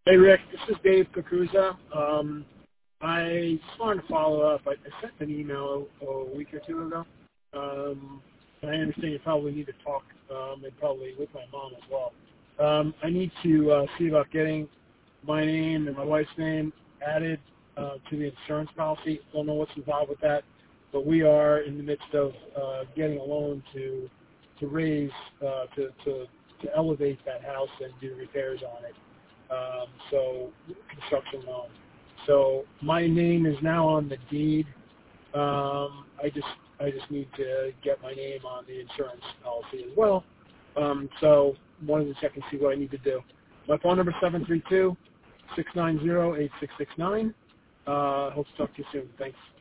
Hey, Rick. This is Dave Kakuza. I just wanted to follow up. I sent an email a week or two ago. And I understand you probably need to talk, and probably with my mom as well. I need to see about getting my name and my wife's name added to the insurance policy. Don't know what's involved with that, but we are in the midst of getting a loan to raise to elevate that house and do repairs on it. So construction loan. So my name is now on the deed. I just need to get my name on the insurance policy as well. So wanted to check and see what I need to do. My phone number is 732-690-8669. Hope to talk to you soon. Thanks.